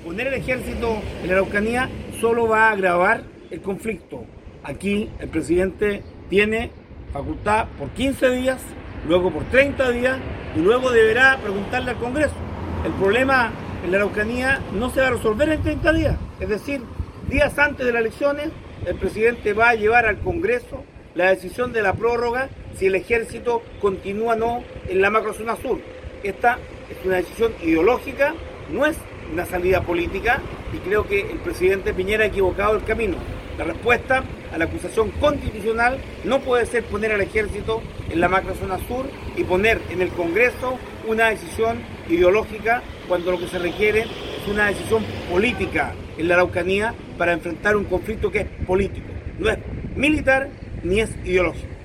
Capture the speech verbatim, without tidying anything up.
poner el ejército en la Araucanía solo va a agravar el conflicto. Aquí el presidente tiene facultad por quince días, luego por treinta días y luego deberá preguntarle al Congreso. El problema en la Araucanía no se va a resolver en treinta días, es decir, días antes de las elecciones el presidente va a llevar al Congreso la decisión de la prórroga si el ejército continúa o no en la macrozona sur. Esta es una decisión ideológica, no es una salida política y creo que el presidente Piñera ha equivocado el camino. La respuesta a la acusación constitucional no puede ser poner al ejército en la macrozona sur y poner en el Congreso una decisión ideológica cuando lo que se requiere es una decisión política en la Araucanía para enfrentar un conflicto que es político, no es militar ni es ideológico.